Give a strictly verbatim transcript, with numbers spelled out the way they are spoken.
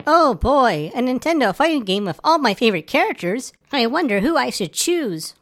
Oh boy, a Nintendo fighting game with all my favorite characters. I wonder who I should choose.